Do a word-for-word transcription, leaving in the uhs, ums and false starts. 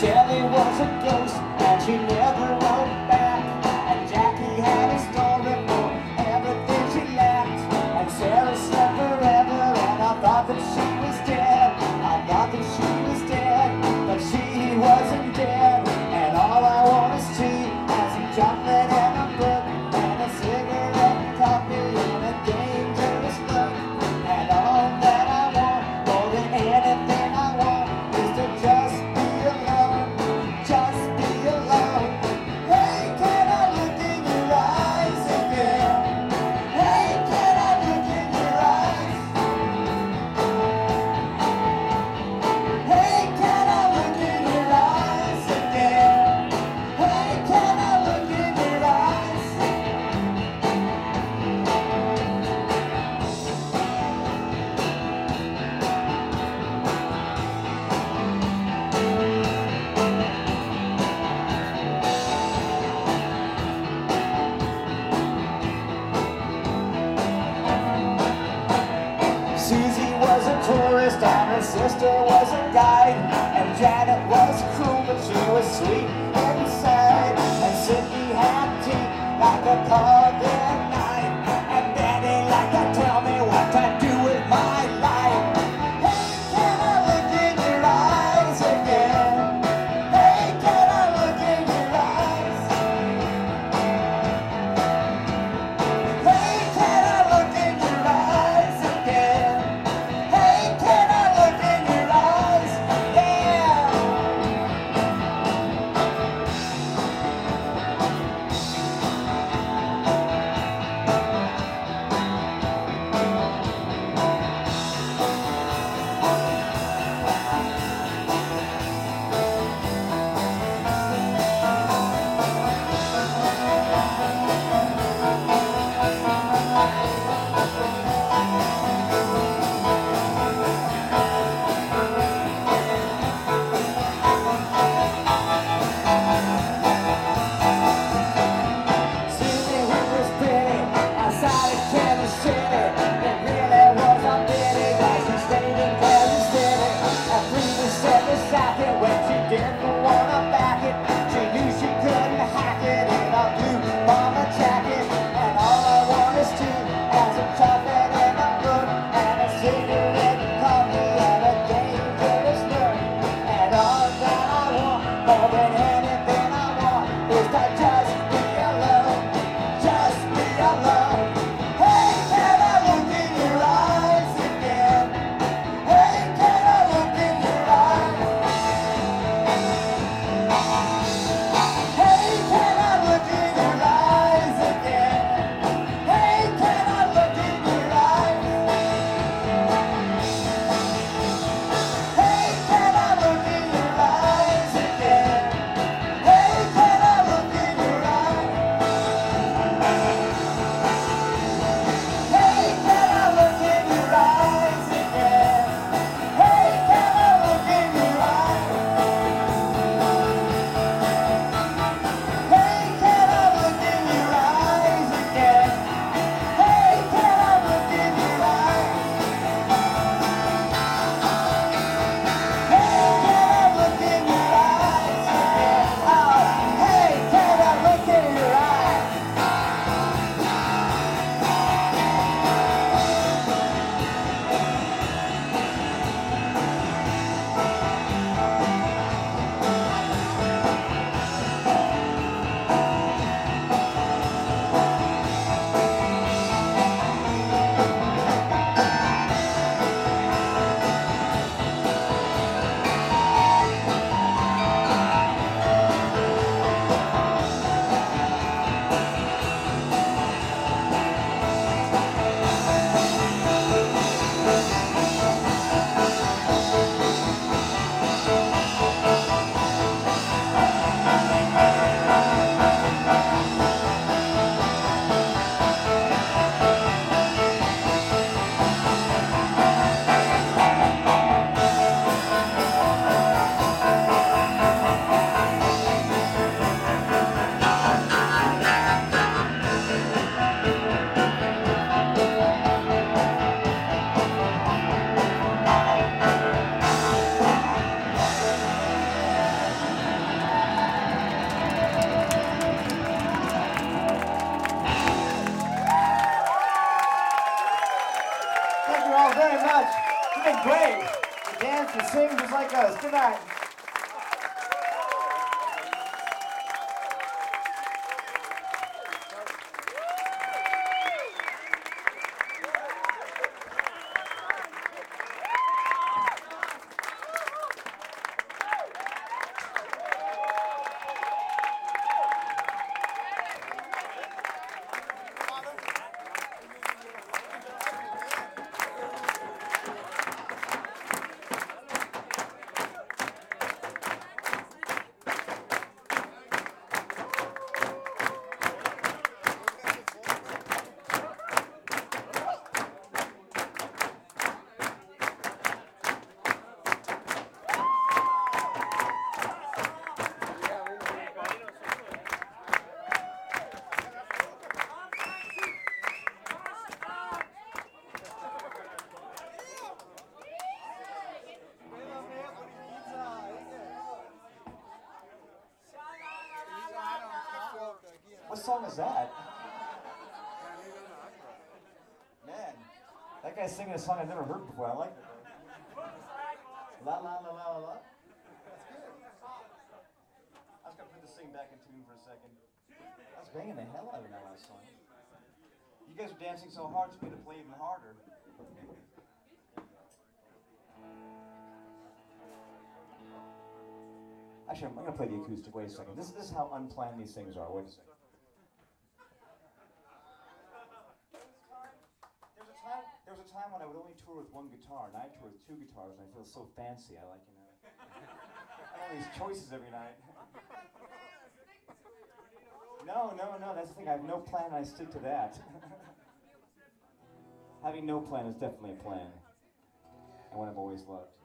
Sally was a ghost and she never wrote back. And Jackie had a story for everything she lacked. And Sarah slept forever and I thought that she was dead. I thought that she was dead, but she wasn't dead. And all I want is tea and some chocolate and a book and a cigarette and coffee and a dangerous look. And all that I want, more than anything I want, is to just be alone, just be alone. Hey, can I look in your eyes again? Hey, can I look in your eyes? Hey, can I look in your eyes again? Hey, can I look in your eyes? Susie was a tourist and her sister was a guide. And Janet was cruel but she was sweet inside. And Cindy had teeth like a carved knife. And Daddy liked to tell me what to do with my life. Hey, can I look in your eyes again? Hey, can I look in your eyes? Hey, can I look in your eyes again? Hey, can I look in your eyes? Yeah. Susie, who was pretty outside of Kansas City, it really was a pity that she stayed in Kansas City. And Frida said beside it when she didn't want to back it. She knew she couldn't hack it in a blue bomber jacket. And all I want is tea and some chocolate and a book and a cigarette and coffee and a dangerous look. And all that I want, more than anything I want, is to just be alone, just be alone. Hey, can I look in your eyes again? Hey, can I look in your eyes? goes. Good night. What song is that? Man, that guy's singing a song I've never heard before. I like it. La la la la la la. That's good. I was gonna put this thing back in tune for a second. I was banging the hell out of that last song. You guys are dancing so hard, it's made it play even harder. Actually, I'm gonna play the acoustic. Wait a second. This, this is how unplanned these things are. Wait a second. There's a time. There was a time when I would only tour with one guitar, and I tour with two guitars, and I feel so fancy. I like, you know, I have all these choices every night. No, no, no. That's the thing. I have no plan, and I stick to that. Having no plan is definitely a plan, and what I've always loved.